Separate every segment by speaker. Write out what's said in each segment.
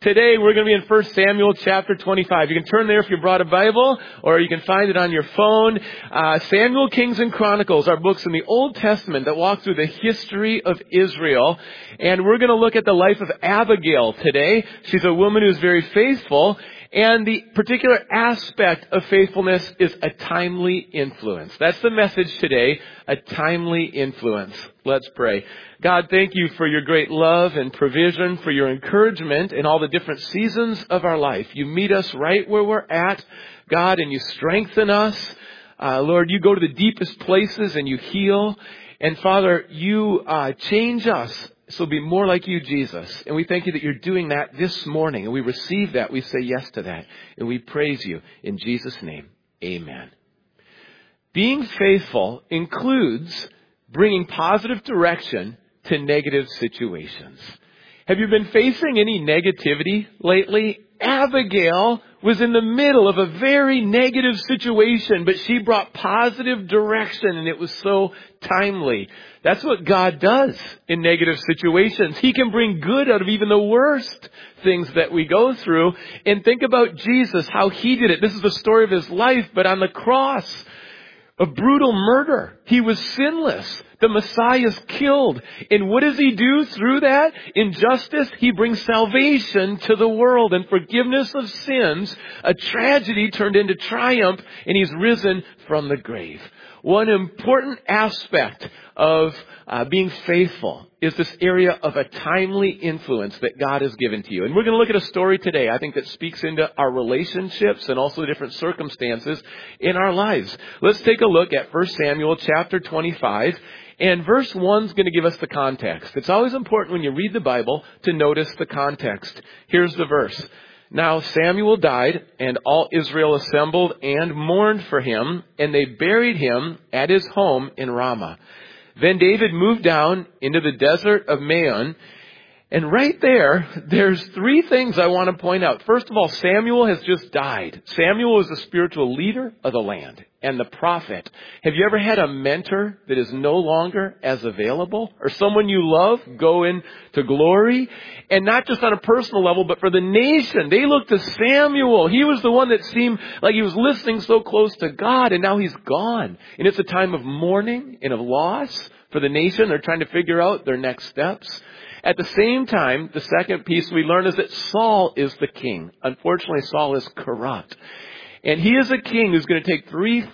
Speaker 1: Today we're going to be in 1 Samuel chapter 25. You can turn there if you brought a Bible, or you can find it on your phone. Samuel, Kings, and Chronicles are books in the Old Testament that walk through the history of Israel. And we're going to look at the life of Abigail today. She's a woman who's very faithful. And the particular aspect of faithfulness is a timely influence. That's the message today, a timely influence. Let's pray. God, thank you for your great love and provision, for your encouragement in all the different seasons of our life. You meet us right where we're at, God, and you strengthen us. Lord, you go to the deepest places and you heal. And Father, you change us. So be more like you, Jesus. And we thank you that you're doing that this morning. And we receive that. We say yes to that. And we praise you. In Jesus' name, amen. Being faithful includes bringing positive direction to negative situations. Have you been facing any negativity lately? Abigail was in the middle of a very negative situation, but she brought positive direction, and it was so timely. That's what God does in negative situations. He can bring good out of even the worst things that we go through. And think about Jesus, how he did it. This is the story of his life, but on the cross, a brutal murder. He was sinless. The Messiah is killed. And what does he do through that? In justice, he brings salvation to the world and forgiveness of sins. A tragedy turned into triumph, and he's risen from the grave. One important aspect of being faithful is this area of a timely influence that God has given to you. And we're going to look at a story today, I think, that speaks into our relationships and also the different circumstances in our lives. Let's take a look at 1 Samuel chapter 25. And verse 1 is going to give us the context. It's always important when you read the Bible to notice the context. Here's the verse. Now Samuel died, and all Israel assembled and mourned for him, and they buried him at his home in Ramah. Then David moved down into the desert of Maon. And right there's three things I want to point out. First of all, Samuel has just died. Samuel was the spiritual leader of the land and the prophet. Have you ever had a mentor that is no longer as available? Or someone you love go into glory? And not just on a personal level, but for the nation. They looked to Samuel. He was the one that seemed like he was listening so close to God, and now he's gone. And it's a time of mourning and of loss for the nation. They're trying to figure out their next steps. At the same time, the second piece we learn is that Saul is the king. Unfortunately, Saul is corrupt. And he is a king who's going to take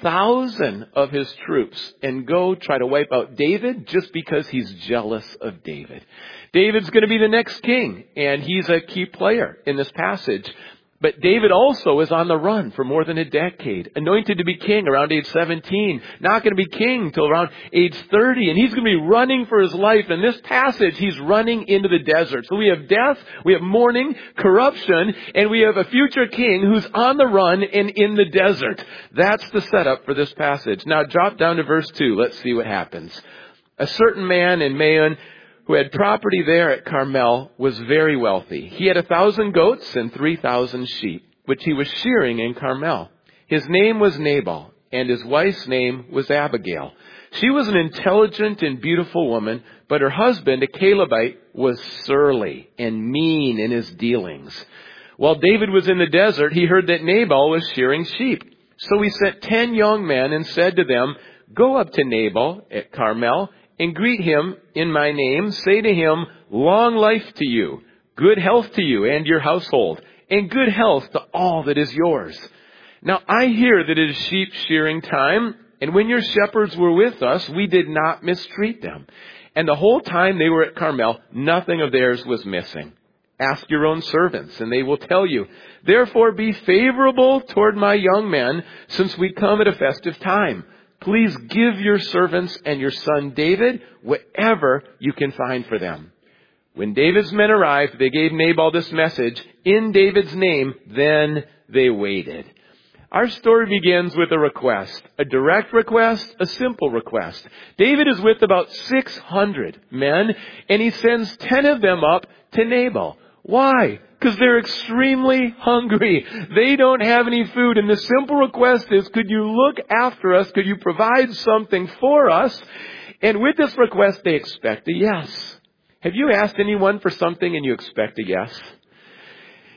Speaker 1: 3,000 of his troops and go try to wipe out David just because he's jealous of David. David's going to be the next king, and he's a key player in this passage. But David also is on the run for more than a decade. Anointed to be king around age 17. Not going to be king till around age 30. And he's going to be running for his life. In this passage, he's running into the desert. So we have death, we have mourning, corruption, and we have a future king who's on the run and in the desert. That's the setup for this passage. Now drop down to verse 2. Let's see what happens. A certain man in Maon, who had property there at Carmel, was very wealthy. He had 1,000 goats and 3,000 sheep, which he was shearing in Carmel. His name was Nabal, and his wife's name was Abigail. She was an intelligent and beautiful woman, but her husband, a Calebite, was surly and mean in his dealings. While David was in the desert, he heard that Nabal was shearing sheep. So he sent 10 young men and said to them, "Go up to Nabal at Carmel and greet him in my name. Say to him, 'Long life to you, good health to you and your household, and good health to all that is yours.' Now I hear that it is sheep shearing time, and when your shepherds were with us, we did not mistreat them. And the whole time they were at Carmel, nothing of theirs was missing. Ask your own servants, and they will tell you. Therefore be favorable toward my young men, since we come at a festive time. Please give your servants and your son David whatever you can find for them." When David's men arrived, they gave Nabal this message in David's name. Then they waited. Our story begins with a request, a direct request, a simple request. David is with about 600 men, and he sends 10 of them up to Nabal. Why? Because they're extremely hungry. They don't have any food. And the simple request is, could you look after us? Could you provide something for us? And with this request, they expect a yes. Have you asked anyone for something and you expect a yes?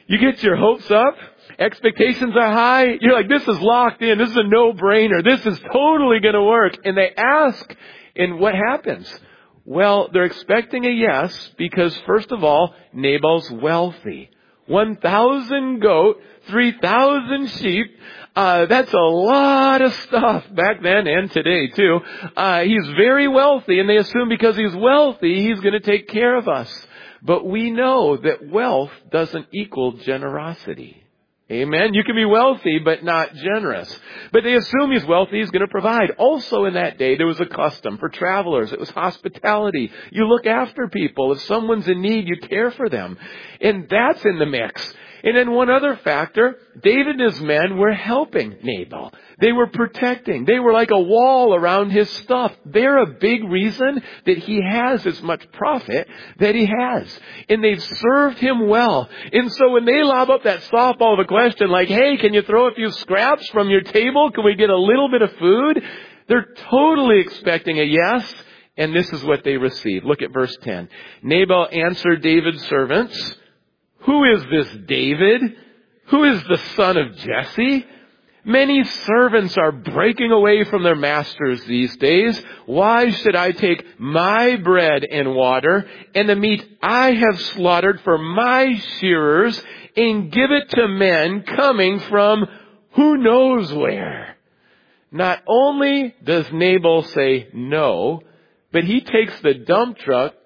Speaker 1: You get your hopes up. Expectations are high. You're like, this is locked in. This is a no-brainer. This is totally going to work. And they ask, and what happens? Well, they're expecting a yes because, first of all, Nabal's wealthy. 1,000 goat, 3,000 sheep. That's a lot of stuff back then and today too. He's very wealthy, and they assume because he's wealthy, he's going to take care of us. But we know that wealth doesn't equal generosity. Amen. You can be wealthy, but not generous. But they assume he's wealthy, he's going to provide. Also in that day, there was a custom for travelers. It was hospitality. You look after people. If someone's in need, you care for them. And that's in the mix. And then one other factor, David and his men were helping Nabal. They were protecting. They were like a wall around his stuff. They're a big reason that he has as much profit that he has. And they've served him well. And so when they lob up that softball of a question like, hey, can you throw a few scraps from your table? Can we get a little bit of food? They're totally expecting a yes. And this is what they receive. Look at verse 10. Nabal answered David's servants, who is this David? Who is the son of Jesse? Many servants are breaking away from their masters these days. Why should I take my bread and water and the meat I have slaughtered for my shearers and give it to men coming from who knows where? Not only does Nabal say no, but he takes the dump truck,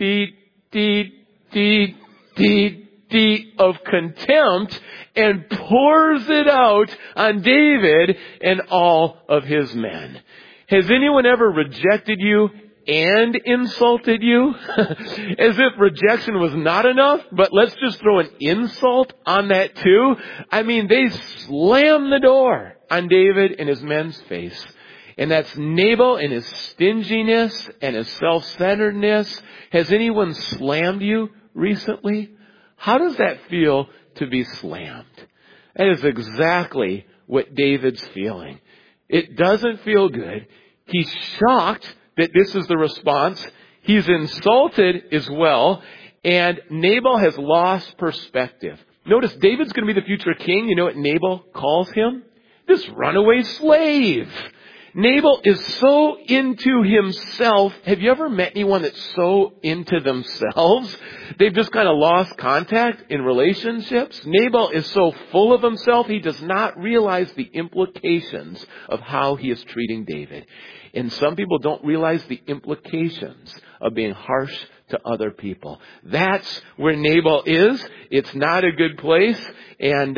Speaker 1: of contempt and pours it out on David and all of his men. Has anyone ever rejected you and insulted you? As if rejection was not enough, but let's just throw an insult on that too. I mean, they slam the door on David and his men's face. And that's Nabal and his stinginess and his self-centeredness. Has anyone slammed you recently? How does that feel to be slammed? That is exactly what David's feeling. It doesn't feel good. He's shocked that this is the response. He's insulted as well. And Nabal has lost perspective. Notice David's going to be the future king. You know what Nabal calls him? This runaway slave. Nabal is so into himself. Have you ever met anyone that's so into themselves? They've just kind of lost contact in relationships. Nabal is so full of himself, he does not realize the implications of how he is treating David. And some people don't realize the implications of being harsh to other people. That's where Nabal is. It's not a good place. And,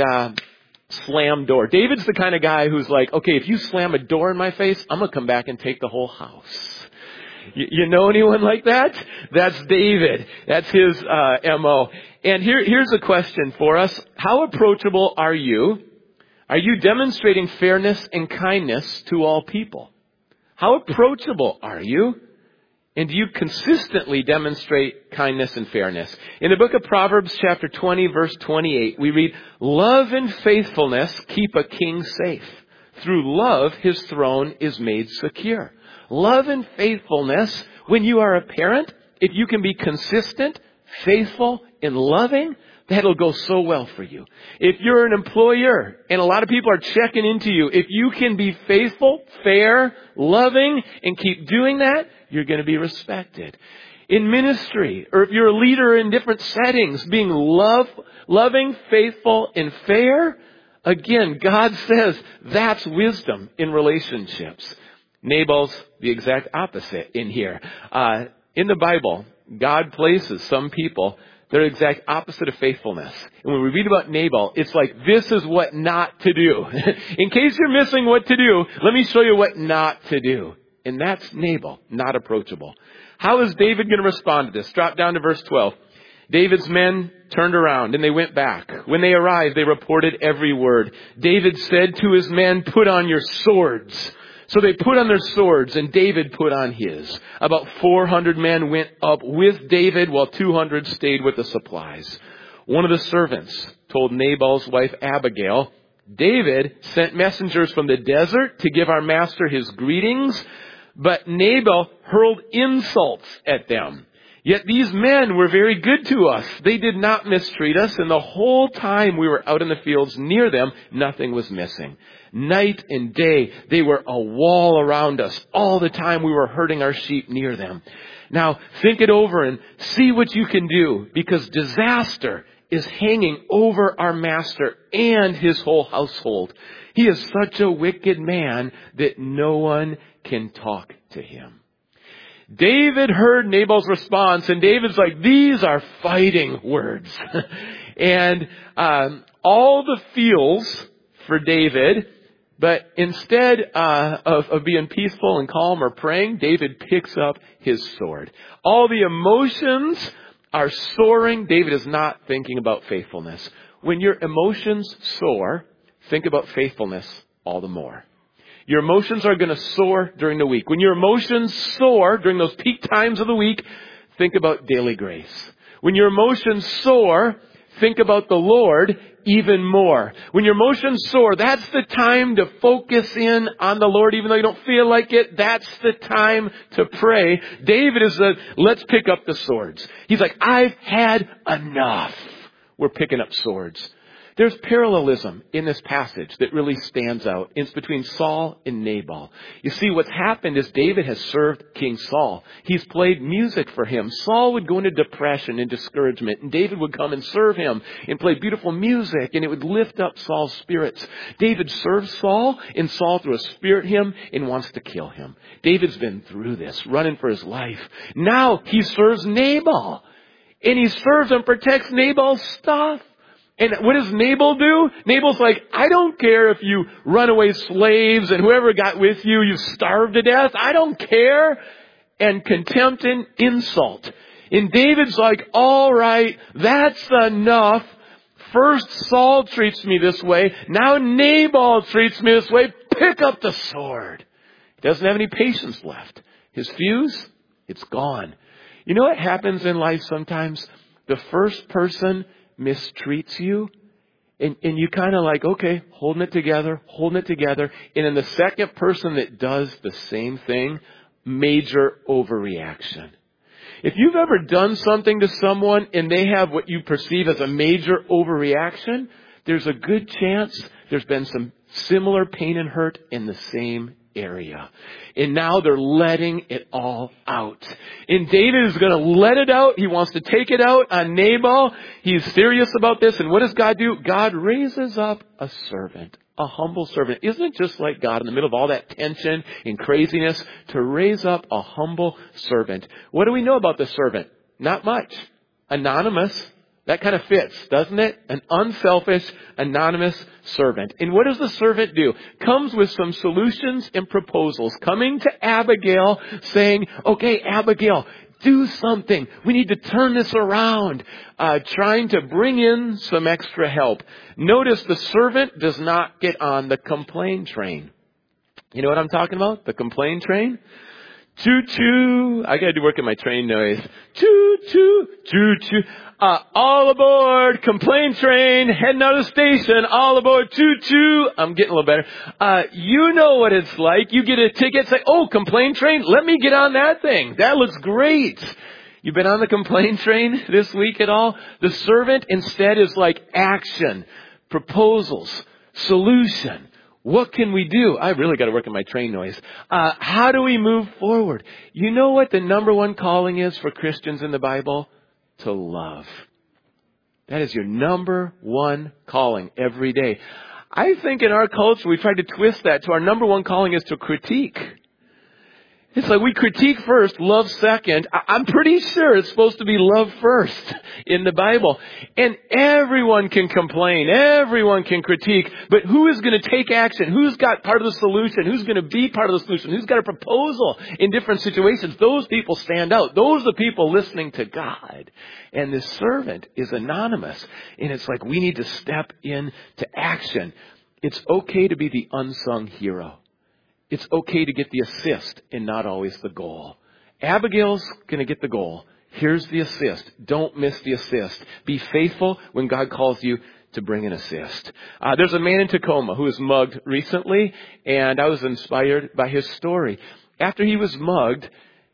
Speaker 1: slam door. David's the kind of guy who's like, okay, if you slam a door in my face, I'm going to come back and take the whole house. You know anyone like that? That's David. That's his MO. And here's a question for us. How approachable are you? Are you demonstrating fairness and kindness to all people? How approachable are you? And do you consistently demonstrate kindness and fairness? In the book of Proverbs, chapter 20, verse 28, we read, love and faithfulness keep a king safe. Through love, his throne is made secure. Love and faithfulness, when you are a parent, if you can be consistent, faithful, and loving, that'll go so well for you. If you're an employer and a lot of people are checking into you, if you can be faithful, fair, loving, and keep doing that, you're going to be respected. In ministry, or if you're a leader in different settings, being loving, faithful, and fair, again, God says that's wisdom in relationships. Nabal's the exact opposite in here. In the Bible, God places some people, they're the exact opposite of faithfulness. And when we read about Nabal, it's like, this is what not to do. In case you're missing what to do, let me show you what not to do. And that's Nabal, not approachable. How is David going to respond to this? Drop down to verse 12. David's men turned around and they went back. When they arrived, they reported every word. David said to his men, put on your swords. So they put on their swords and David put on his. About 400 men went up with David while 200 stayed with the supplies. One of the servants told Nabal's wife Abigail, David sent messengers from the desert to give our master his greetings, but Nabal hurled insults at them. Yet these men were very good to us. They did not mistreat us, and the whole time we were out in the fields near them, nothing was missing. Night and day, they were a wall around us. All the time we were herding our sheep near them. Now, think it over and see what you can do, because disaster is hanging over our master and his whole household. He is such a wicked man that no one can talk to him. David heard Nabal's response, and David's like, these are fighting words. And all the feels for David, but instead of being peaceful and calm or praying, David picks up his sword. All the emotions are soaring. David is not thinking about faithfulness. When your emotions soar, think about faithfulness all the more. Your emotions are going to soar during the week. When your emotions soar during those peak times of the week, think about daily grace. When your emotions soar, think about the Lord even more. When your emotions soar, that's the time to focus in on the Lord, even though you don't feel like it. That's the time to pray. David is let's pick up the swords. He's like, I've had enough. We're picking up swords. There's parallelism in this passage that really stands out. It's between Saul and Nabal. You see, what's happened is David has served King Saul. He's played music for him. Saul would go into depression and discouragement, and David would come and serve him and play beautiful music, and it would lift up Saul's spirits. David serves Saul, and Saul threw a spear at him and wants to kill him. David's been through this, running for his life. Now he serves Nabal, and he serves and protects Nabal's stuff. And what does Nabal do? Nabal's like, I don't care if you runaway slaves and whoever got with you, you starved to death. I don't care. And contempt and insult. And David's like, all right, that's enough. First Saul treats me this way. Now Nabal treats me this way. Pick up the sword. He doesn't have any patience left. His fuse, it's gone. You know what happens in life sometimes? The first person mistreats you, and you kind of like, okay, holding it together. And then the second person that does the same thing, major overreaction. If you've ever done something to someone and they have what you perceive as a major overreaction, there's a good chance there's been some similar pain and hurt in the same area. And now they're letting it all out. And David is going to let it out. He wants to take it out on Nabal. He's serious about this. And what does God do? God raises up a servant, a humble servant. Isn't it just like God in the middle of all that tension and craziness to raise up a humble servant? What do we know about the servant? Not much. Anonymous. That kind of fits, doesn't it? An unselfish, anonymous servant. And what does the servant do? Comes with some solutions and proposals. Coming to Abigail saying, okay, Abigail, do something. We need to turn this around. Trying to bring in some extra help. Notice the servant does not get on the complain train. You know what I'm talking about? The complain train? Choo-choo. I gotta do work at my train noise. Choo-choo, choo-choo. All aboard, complaint train, heading out of the station, all aboard, choo-choo. I'm getting a little better. You know what it's like. You get a ticket, say, oh, complaint train, let me get on that thing. That looks great. You've been on the complaint train this week at all? The servant instead is like action, proposals, solution. What can we do? I really got to work on my train noise. How do we move forward? You know what the number one calling is for Christians in the Bible? To love. That is your number one calling every day. I think in our culture we try to twist that to our number one calling is to critique. It's like we critique first, love second. I'm pretty sure it's supposed to be love first in the Bible. And everyone can complain. Everyone can critique. But who is going to take action? Who's got part of the solution? Who's going to be part of the solution? Who's got a proposal in different situations? Those people stand out. Those are the people listening to God. And this servant is anonymous. And it's like we need to step into action. It's okay to be the unsung hero. It's okay to get the assist and not always the goal. Abigail's going to get the goal. Here's the assist. Don't miss the assist. Be faithful when God calls you to bring an assist. There's a man in Tacoma who was mugged recently, and I was inspired by his story. After he was mugged,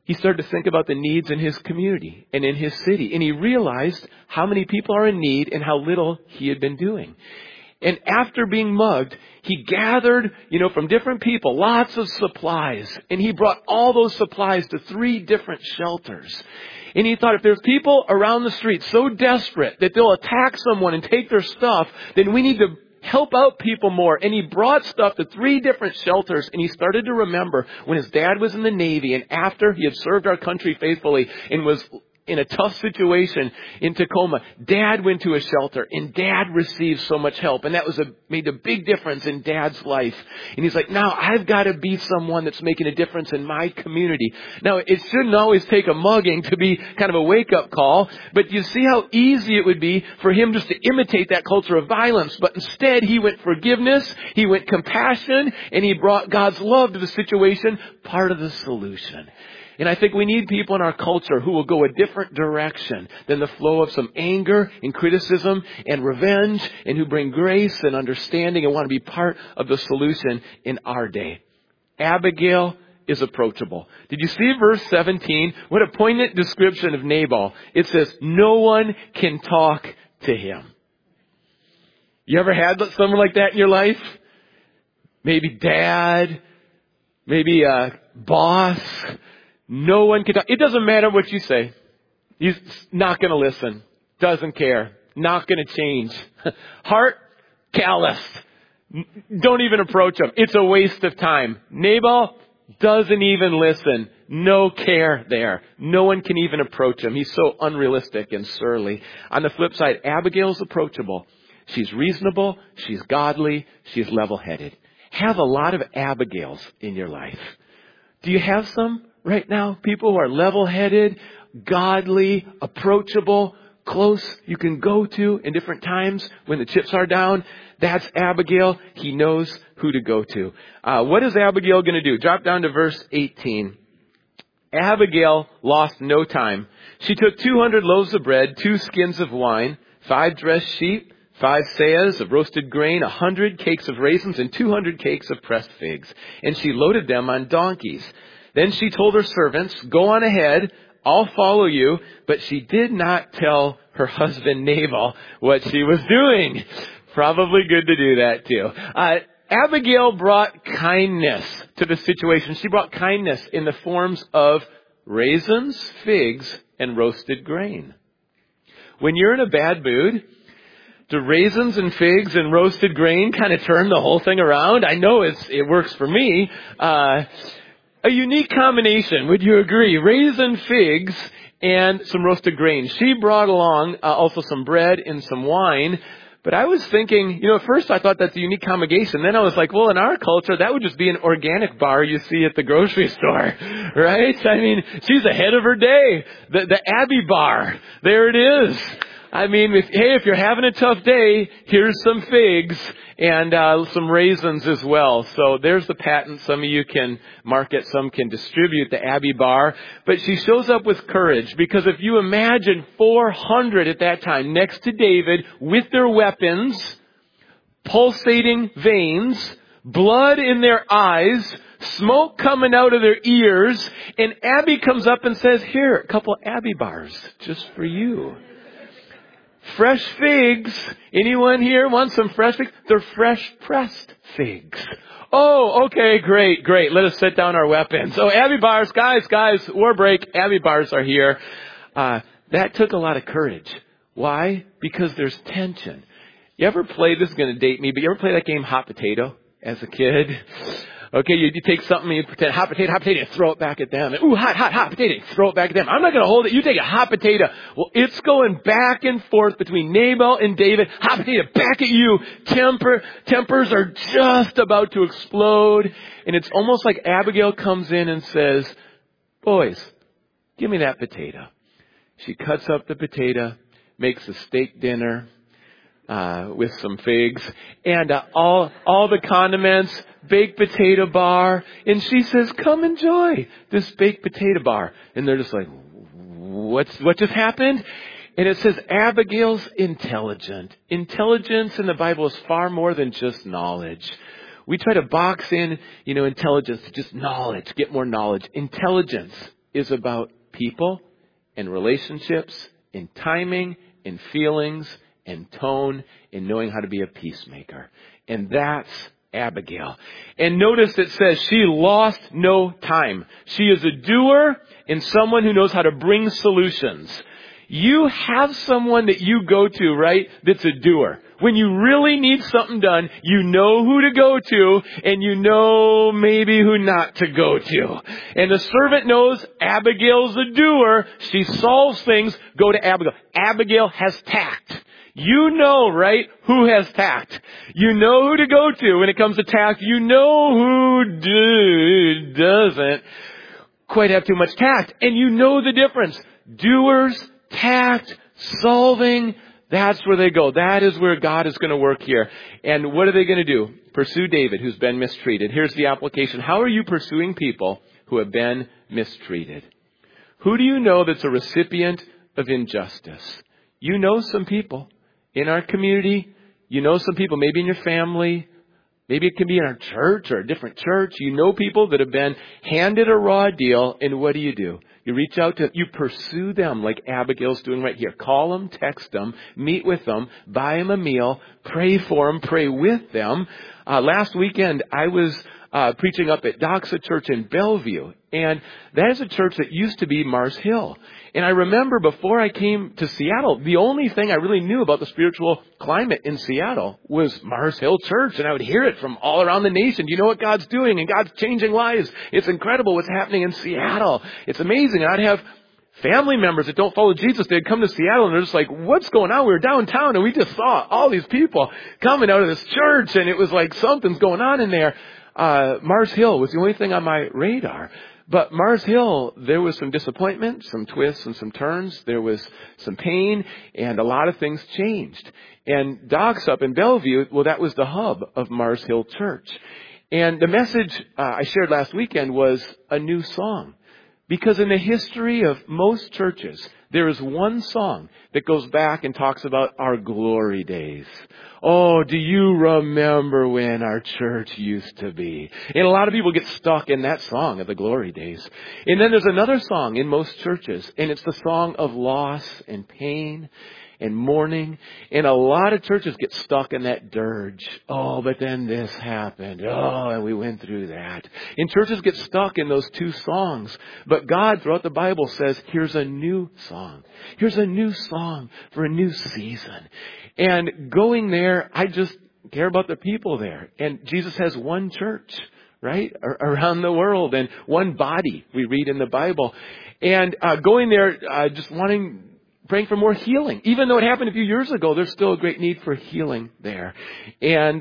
Speaker 1: he started to think about the needs in his community and in his city. And he realized how many people are in need and how little he had been doing. And after being mugged, he gathered, from different people, lots of supplies. And he brought all those supplies to 3 different shelters. And he thought, if there's people around the street so desperate that they'll attack someone and take their stuff, then we need to help out people more. And he brought stuff to 3 different shelters. And he started to remember when his dad was in the Navy and after he had served our country faithfully and was in a tough situation in Tacoma, Dad went to a shelter and Dad received so much help. And that made a big difference in Dad's life. And he's like, now I've got to be someone that's making a difference in my community. Now, it shouldn't always take a mugging to be kind of a wake-up call, but you see how easy it would be for him just to imitate that culture of violence. But instead, he went forgiveness, he went compassion, and he brought God's love to the situation, part of the solution. And I think we need people in our culture who will go a different direction than the flow of some anger and criticism and revenge, and who bring grace and understanding and want to be part of the solution in our day. Abigail is approachable. Did you see verse 17? What a poignant description of Nabal. It says, no one can talk to him. You ever had someone like that in your life? Maybe dad, maybe a boss. No one can talk. It doesn't matter what you say. He's not going to listen. Doesn't care. Not going to change. Heart calloused. Don't even approach him. It's a waste of time. Nabal doesn't even listen. No care there. No one can even approach him. He's so unrealistic and surly. On the flip side, Abigail's approachable. She's reasonable. She's godly. She's level-headed. Have a lot of Abigails in your life. Do you have some? Right now, people who are level-headed, godly, approachable, close, you can go to in different times when the chips are down. That's Abigail. He knows who to go to. What is Abigail going to do? Drop down to verse 18. Abigail lost no time. She took 200 loaves of bread, 2 skins of wine, 5 dressed sheep, 5 seahs of roasted grain, 100 cakes of raisins, and 200 cakes of pressed figs. And she loaded them on donkeys. Then she told her servants, go on ahead, I'll follow you. But she did not tell her husband Nabal what she was doing. Probably good to do that too. Abigail brought kindness to the situation. She brought kindness in the forms of raisins, figs, and roasted grain. When you're in a bad mood, do raisins and figs and roasted grain kind of turn the whole thing around? I know it works for me. A unique combination, would you agree? Raisin, figs, and some roasted grain. She brought along also some bread and some wine. But I was thinking, at first I thought that's a unique combination. Then I was like, well, in our culture, that would just be an organic bar you see at the grocery store, right? I mean, she's ahead of her day. The Abbey bar. There it is. I mean, if you're having a tough day, here's some figs and some raisins as well. So there's the patent. Some of you can market, some can distribute the Abbey bar. But she shows up with courage, because if you imagine 400 at that time next to David with their weapons, pulsating veins, blood in their eyes, smoke coming out of their ears, and Abby comes up and says, here, a couple Abbey bars just for you. Fresh figs. Anyone here want some fresh figs? They're fresh pressed figs. Oh, okay, great. Let us set down our weapons. Oh, Abbey bars, guys, war break. Abbey bars are here. That took a lot of courage. Why? Because there's tension. You ever play, this is going to date me, but you ever play that game Hot Potato as a kid? Okay, you take something, you pretend hot potato, and throw it back at them. And, ooh, hot potato, throw it back at them. I'm not going to hold it. You take a hot potato. Well, it's going back and forth between Nabal and David. Hot potato, back at you. Tempers are just about to explode. And it's almost like Abigail comes in and says, boys, give me that potato. She cuts up the potato, makes a steak dinner with some figs, and all the condiments, baked potato bar, and she says, come enjoy this baked potato bar. And they're just like, what just happened? And it says Abigail's intelligent. Intelligence in the Bible is far more than just knowledge. We try to box in, intelligence to just knowledge, get more knowledge. Intelligence is about people and relationships and timing and feelings and tone and knowing how to be a peacemaker. And that's Abigail. And notice it says she lost no time. She is a doer and someone who knows how to bring solutions. You have someone that you go to, right, that's a doer. When you really need something done, you know who to go to, and you know maybe who not to go to. And the servant knows Abigail's a doer. She solves things. Go to Abigail. Abigail has tact. You know, right, who has tact. You know who to go to when it comes to tact. You know who doesn't quite have too much tact. And you know the difference. Doers, tact, solving, that's where they go. That is where God is going to work here. And what are they going to do? Pursue David, who's been mistreated. Here's the application. How are you pursuing people who have been mistreated? Who do you know that's a recipient of injustice? You know some people in our community. You know some people maybe in your family. Maybe it can be in our church or a different church. You know people that have been handed a raw deal, and what do? You reach out to, you pursue them like Abigail's doing right here. Call them, text them, meet with them, buy them a meal, pray for them, pray with them. Last weekend, I was preaching up at Doxa Church in Bellevue, and that is a church that used to be Mars Hill. And I remember before I came to Seattle, the only thing I really knew about the spiritual climate in Seattle was Mars Hill Church, and I would hear it from all around the nation. You know what God's doing, and God's changing lives. It's incredible what's happening in Seattle. It's amazing. And I'd have family members that don't follow Jesus. They'd come to Seattle, and they're just like, what's going on? We were downtown, and we just saw all these people coming out of this church, and it was like something's going on in there. Mars Hill was the only thing on my radar. But Mars Hill, there was some disappointment, some twists and some turns. There was some pain, and a lot of things changed. And Docs up in Bellevue, well, that was the hub of Mars Hill Church. And the message I shared last weekend was a new song. Because in the history of most churches, there is one song that goes back and talks about our glory days. Oh, do you remember when our church used to be? And a lot of people get stuck in that song of the glory days. And then there's another song in most churches, and it's the song of loss and pain and mourning. And a lot of churches get stuck in that dirge. Oh, but then this happened. Oh, and we went through that. And churches get stuck in those two songs. But God, throughout the Bible, says, here's a new song. Here's a new song for a new season. And going there, I just care about the people there. And Jesus has one church, right, around the world, and one body, we read in the Bible. And going there, just praying for more healing. Even though it happened a few years ago, there's still a great need for healing there. And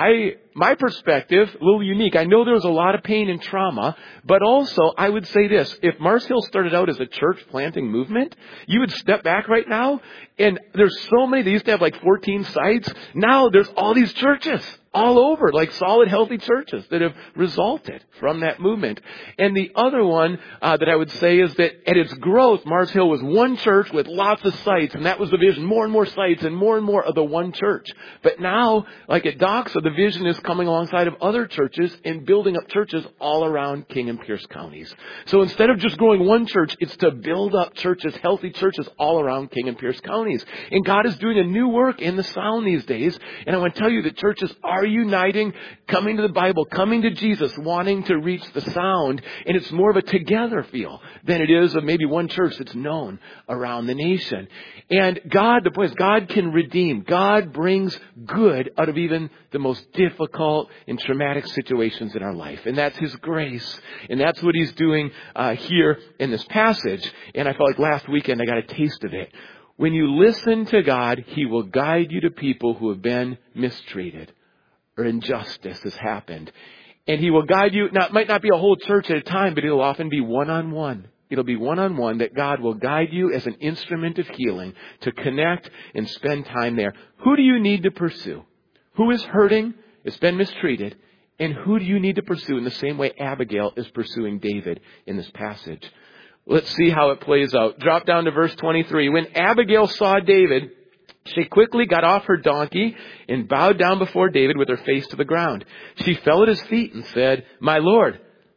Speaker 1: my perspective, a little unique. I know there was a lot of pain and trauma, but also I would say this. If Mars Hill started out as a church planting movement, you would step back right now, and there's so many. They used to have like 14 sites. Now there's all these churches all over, like solid, healthy churches that have resulted from that movement. And the other one that I would say is that at its growth, Mars Hill was one church with lots of sites, and that was the vision. More and more sites and more of the one church. But now, like at Doxa, the vision is coming alongside of other churches and building up churches all around King and Pierce counties. So instead of just growing one church, it's to build up churches, healthy churches all around King and Pierce counties. And God is doing a new work in the sound these days. And I want to tell you that churches are uniting, coming to the Bible, coming to Jesus, wanting to reach the sound. And it's more of a together feel than it is of maybe one church that's known around the nation. And God, the point is, God can redeem. God brings good out of even the most difficult and traumatic situations in our life. And that's His grace. And that's what He's doing here in this passage. And I felt like last weekend I got a taste of it. When you listen to God, He will guide you to people who have been mistreated or injustice has happened. And He will guide you. Now, it might not be a whole church at a time, but it'll often be one-on-one. It'll be one-on-one that God will guide you as an instrument of healing to connect and spend time there. Who do you need to pursue? Who is hurting, has been mistreated, and who do you need to pursue in the same way Abigail is pursuing David in this passage? Let's see how it plays out. Drop down to verse 23. When Abigail saw David, she quickly got off her donkey and bowed down before David with her face to the ground. She fell at his feet and said, "My lord,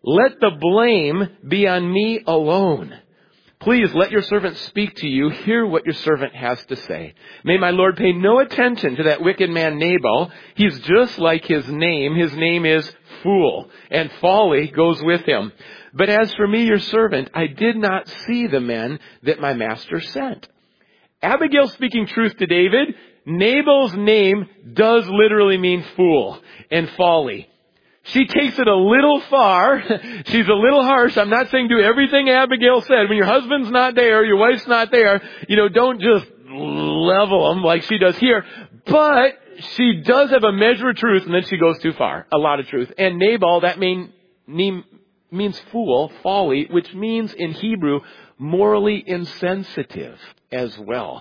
Speaker 1: Let the blame be on me alone. Please let your servant speak to you. Hear what your servant has to say. May my Lord pay no attention to that wicked man Nabal. He's just like his name. His name is Fool, and folly goes with him. But as for me, your servant, I did not see the men that my master sent. Abigail speaking truth to David. Nabal's name does literally mean fool and folly. She takes it a little far. She's a little harsh. I'm not saying do everything Abigail said. When your husband's not there, your wife's not there, don't just level them like she does here. But she does have a measure of truth, and then she goes too far. A lot of truth. And Nabal, that means fool, folly, which means in Hebrew, morally insensitive as well.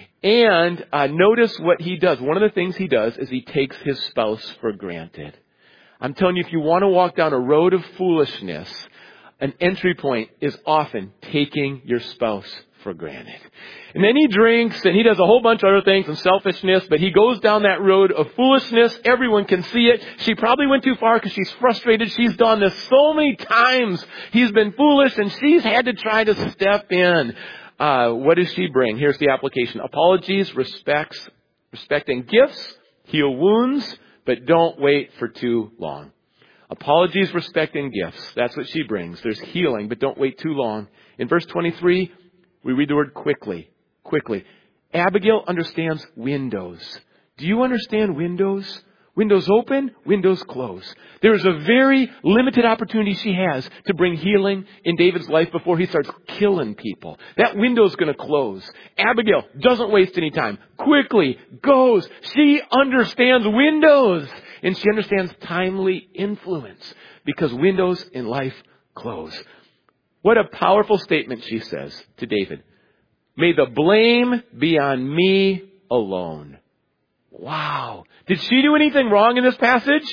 Speaker 1: And notice what he does. One of the things he does is he takes his spouse for granted. I'm telling you, if you want to walk down a road of foolishness, an entry point is often taking your spouse for granted. And then he drinks and he does a whole bunch of other things and selfishness, but he goes down that road of foolishness. Everyone can see it. She probably went too far because she's frustrated. She's done this so many times. He's been foolish and she's had to try to step in. What does she bring? Here's the application. Apologies, respecting gifts, heal wounds, but don't wait for too long. Apologies, respecting gifts. That's what she brings. There's healing, but don't wait too long. In verse 23, we read the word quickly. Quickly. Abigail understands windows. Do you understand windows? Windows open, windows close. There is a very limited opportunity she has to bring healing in David's life before he starts killing people. That window's going to close. Abigail doesn't waste any time. Quickly goes. She understands windows. And she understands timely influence because windows in life close. What a powerful statement she says to David. May the blame be on me alone. Wow. Did she do anything wrong in this passage?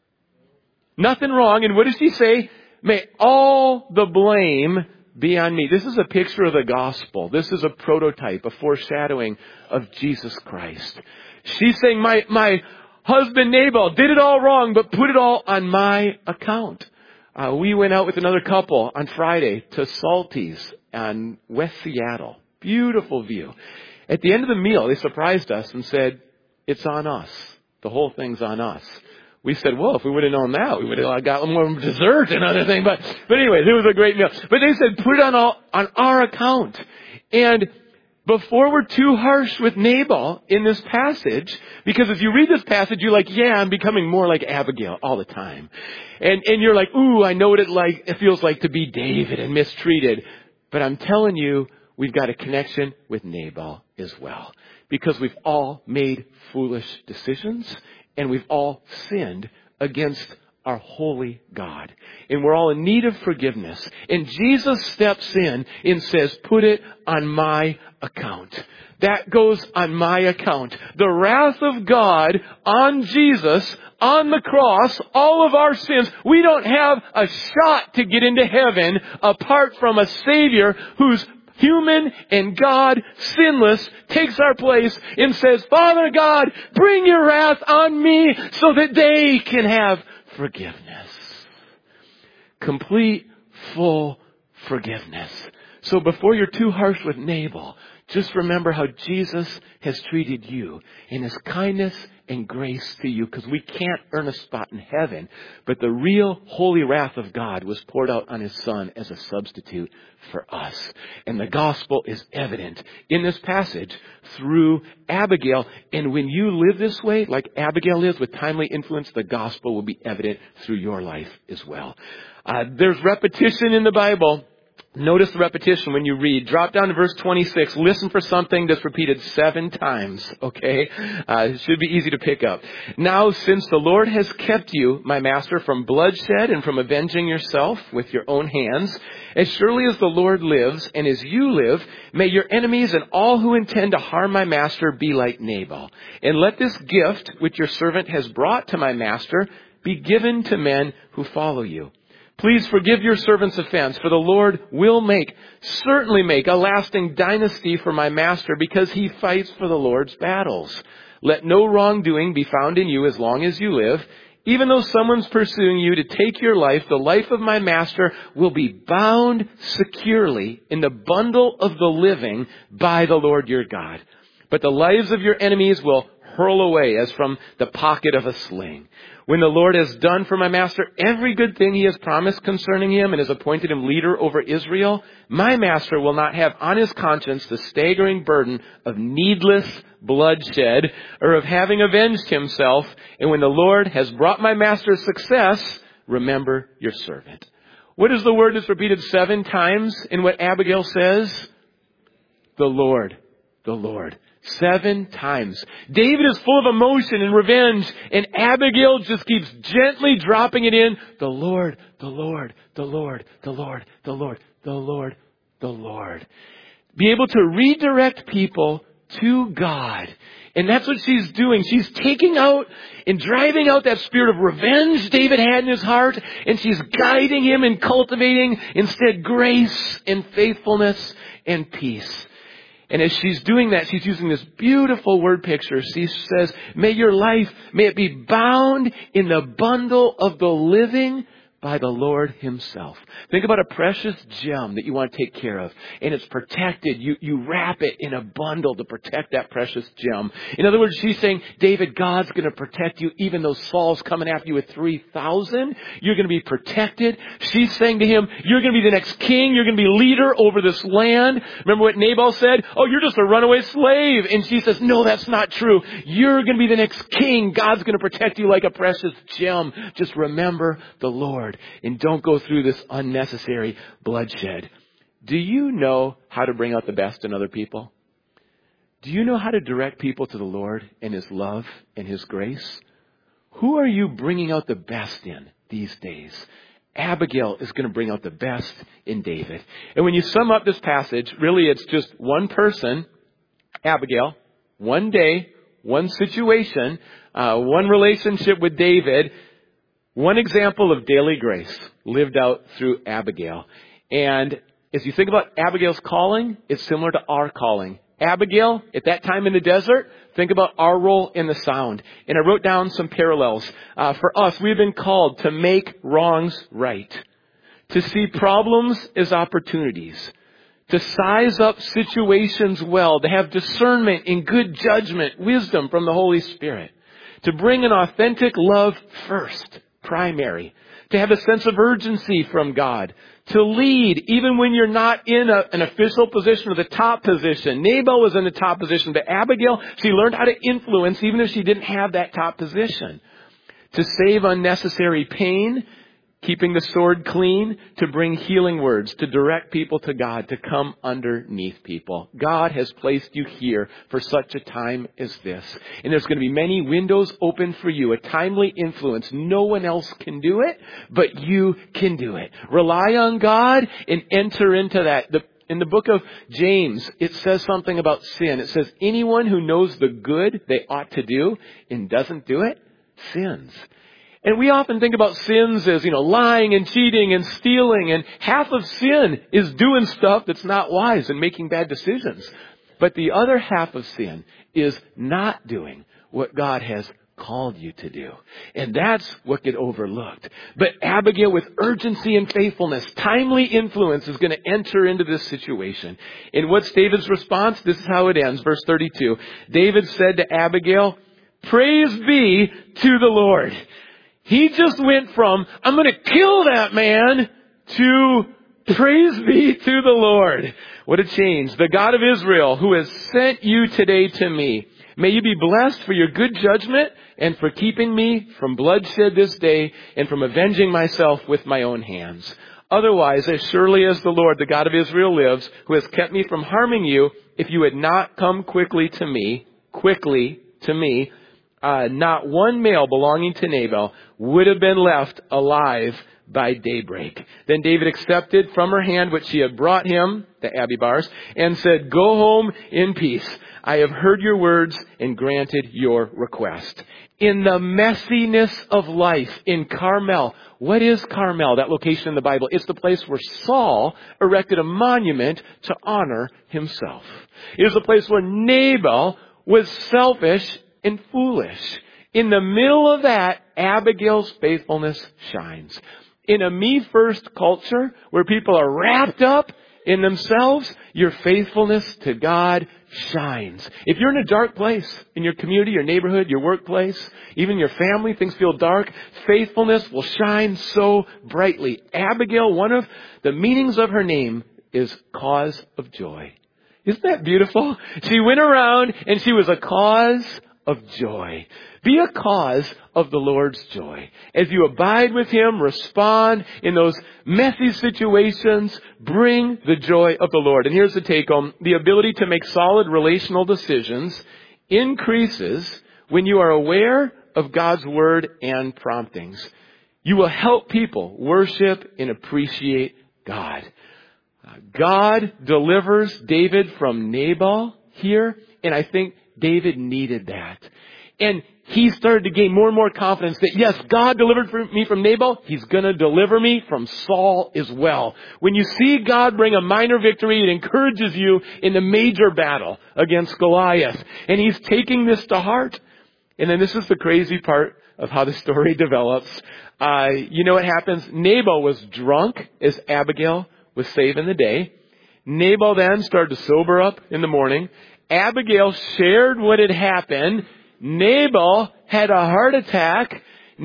Speaker 1: Nothing wrong. And what does she say? May all the blame be on me. This is a picture of the gospel. This is a prototype, a foreshadowing of Jesus Christ. She's saying my husband Nabal did it all wrong, but put it all on my account. We went out with another couple on Friday to Salty's on West Seattle. Beautiful view. At the end of the meal, they surprised us and said, it's on us. The whole thing's on us. We said, well, if we would have known that, we would have got more dessert and other thing. But anyways, it was a great meal. But they said, put it on our account. And before we're too harsh with Nabal in this passage, because as you read this passage, you're like, yeah, I'm becoming more like Abigail all the time. And you're like, ooh, I know what it feels like to be David and mistreated. But I'm telling you, we've got a connection with Nabal as well. Because we've all made foolish decisions and we've all sinned against our holy God. And we're all in need of forgiveness. And Jesus steps in and says, put it on my account. That goes on my account. The wrath of God on Jesus, on the cross, all of our sins. We don't have a shot to get into heaven apart from a Savior who's human and God, sinless, takes our place and says, Father God, bring your wrath on me so that they can have forgiveness. Complete, full forgiveness. So before you're too harsh with Nabal, just remember how Jesus has treated you in His kindness and grace to you, because we can't earn a spot in heaven. But the real holy wrath of God was poured out on His Son as a substitute for us. And the gospel is evident in this passage through Abigail. And when you live this way, like Abigail lives with timely influence, the gospel will be evident through your life as well. There's repetition in the Bible. Notice the repetition when you read. Drop down to verse 26. Listen for something that's repeated 7 times, okay? It should be easy to pick up. Now, since the Lord has kept you, my master, from bloodshed and from avenging yourself with your own hands, as surely as the Lord lives and as you live, may your enemies and all who intend to harm my master be like Nabal. And let this gift which your servant has brought to my master be given to men who follow you. Please forgive your servant's offense, for the Lord will certainly make a lasting dynasty for my master, because he fights for the Lord's battles. Let no wrongdoing be found in you as long as you live. Even though someone's pursuing you to take your life, the life of my master will be bound securely in the bundle of the living by the Lord your God. But the lives of your enemies will hurl away as from the pocket of a sling. When the Lord has done for my master every good thing he has promised concerning him and has appointed him leader over Israel, my master will not have on his conscience the staggering burden of needless bloodshed or of having avenged himself. And when the Lord has brought my master success, remember your servant. What is the word that's repeated 7 times in what Abigail says? The Lord. The Lord. 7 times. David is full of emotion and revenge, and Abigail just keeps gently dropping it in. The Lord, the Lord, the Lord, the Lord, the Lord, the Lord, the Lord. Be able to redirect people to God. And that's what she's doing. She's taking out and driving out that spirit of revenge David had in his heart, and she's guiding him and cultivating instead grace and faithfulness and peace. And as she's doing that, she's using this beautiful word picture. She says, may your life, may it be bound in the bundle of the living by the Lord himself. Think about a precious gem that you want to take care of, and it's protected. You wrap it in a bundle to protect that precious gem. In other words, she's saying, David, God's going to protect you even though Saul's coming after you with 3,000. You're going to be protected. She's saying to him, you're going to be the next king. You're going to be leader over this land. Remember what Nabal said? Oh, you're just a runaway slave. And she says, no, that's not true. You're going to be the next king. God's going to protect you like a precious gem. Just remember the Lord. And don't go through this unnecessary bloodshed. Do you know how to bring out the best in other people? Do you know how to direct people to the Lord and his love and his grace? Who are you bringing out the best in these days? Abigail is going to bring out the best in David. And when you sum up this passage, really it's just one person, Abigail, one day, one situation, one relationship with David. One example of daily grace lived out through Abigail. And as you think about Abigail's calling, it's similar to our calling. Abigail, at that time in the desert, think about our role in the sound. And I wrote down some parallels. For us, we've been called to make wrongs right, to see problems as opportunities, to size up situations well, to have discernment and good judgment, wisdom from the Holy Spirit, to bring an authentic love first. Primary. To have a sense of urgency from God. To lead even when you're not in an official position or the top position. Nabal was in the top position, but Abigail, she learned how to influence even if she didn't have that top position. To save unnecessary pain, keeping the sword clean, to bring healing words, to direct people to God, to come underneath people. God has placed you here for such a time as this. And there's going to be many windows open for you, a timely influence. No one else can do it, but you can do it. Rely on God and enter into that. In the book of James, it says something about sin. It says, anyone who knows the good they ought to do and doesn't do it, sins. And we often think about sins as, lying and cheating and stealing. And half of sin is doing stuff that's not wise and making bad decisions. But the other half of sin is not doing what God has called you to do. And that's what get overlooked. But Abigail, with urgency and faithfulness, timely influence, is going to enter into this situation. And what's David's response? This is how it ends. Verse 32. David said to Abigail, praise be to the Lord. He just went from, I'm going to kill that man, to praise be to the Lord. What a change. The God of Israel, who has sent you today to me. May you be blessed for your good judgment and for keeping me from bloodshed this day and from avenging myself with my own hands. Otherwise, as surely as the Lord, the God of Israel lives, who has kept me from harming you, if you had not come quickly to me, not one male belonging to Nabal would have been left alive by daybreak. Then David accepted from her hand what she had brought him, the Abibars, and said, go home in peace. I have heard your words and granted your request. In the messiness of life in Carmel. What is Carmel? That location in the Bible. It's the place where Saul erected a monument to honor himself. It is the place where Nabal was selfish and foolish. In the middle of that, Abigail's faithfulness shines. In a me-first culture where people are wrapped up in themselves, your faithfulness to God shines. If you're in a dark place in your community, your neighborhood, your workplace, even your family, things feel dark, faithfulness will shine so brightly. Abigail, one of the meanings of her name is cause of joy. Isn't that beautiful? She went around and she was a cause of joy. Be a cause of the Lord's joy. As you abide with Him, respond in those messy situations, bring the joy of the Lord. And here's the take home. The ability to make solid relational decisions increases when you are aware of God's Word and promptings. You will help people worship and appreciate God. God delivers David from Nabal here, and I think David needed that. And he started to gain more and more confidence that, yes, God delivered me from Nabal. He's going to deliver me from Saul as well. When you see God bring a minor victory, it encourages you in the major battle against Goliath. And he's taking this to heart. And then this is the crazy part of how the story develops. You know what happens? Nabal was drunk as Abigail was saving the day. Nabal then started to sober up in the morning. Abigail shared what had happened. Nabal had a heart attack.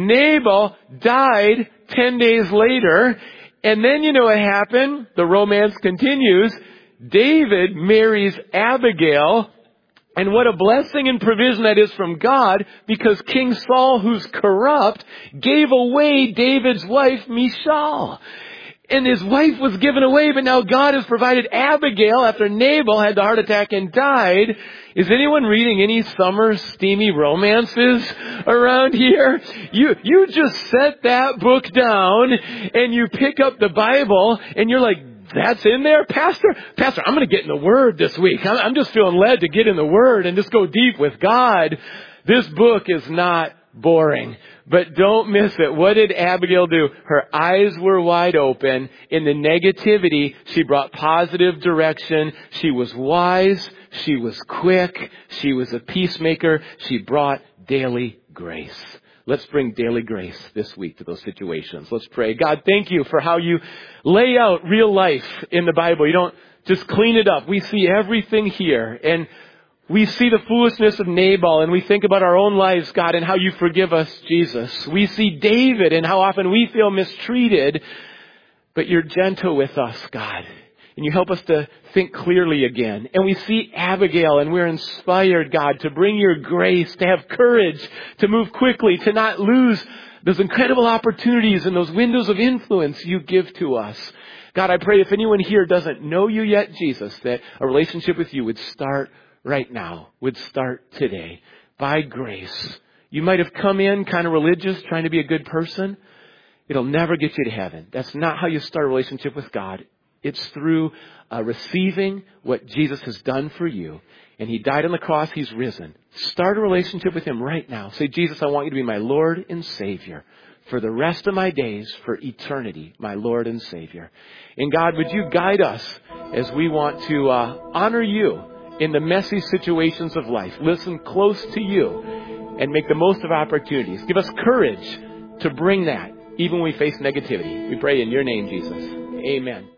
Speaker 1: Nabal died 10 days later. And then you know what happened? The romance continues. David marries Abigail. And what a blessing and provision that is from God, because King Saul, who's corrupt, gave away David's wife, Michal. And his wife was given away, but now God has provided Abigail after Nabal had the heart attack and died. Is anyone reading any summer steamy romances around here? You just set that book down and you pick up the Bible and you're like, that's in there? Pastor, I'm going to get in the Word this week. I'm just feeling led to get in the Word and just go deep with God. This book is not boring. But don't miss it. What did Abigail do? Her eyes were wide open. In the negativity, she brought positive direction. She was wise. She was quick. She was a peacemaker. She brought daily grace. Let's bring daily grace this week to those situations. Let's pray. God, thank you for how you lay out real life in the Bible. You don't just clean it up. We see everything here. And we see the foolishness of Nabal, and we think about our own lives, God, and how you forgive us, Jesus. We see David and how often we feel mistreated, but you're gentle with us, God. And you help us to think clearly again. And we see Abigail, and we're inspired, God, to bring your grace, to have courage, to move quickly, to not lose those incredible opportunities and those windows of influence you give to us. God, I pray if anyone here doesn't know you yet, Jesus, that a relationship with you would start right now, would start today, by grace. You might have come in kind of religious, trying to be a good person. It'll never get you to heaven. That's not how you start a relationship with God. It's through receiving what Jesus has done for you. And He died on the cross, He's risen. Start a relationship with Him right now. Say, Jesus, I want you to be my Lord and Savior for the rest of my days, for eternity, my Lord and Savior. And God, would you guide us as we want to honor you in the messy situations of life. Listen close to you and make the most of opportunities. Give us courage to bring that even when we face negativity. We pray in your name, Jesus. Amen.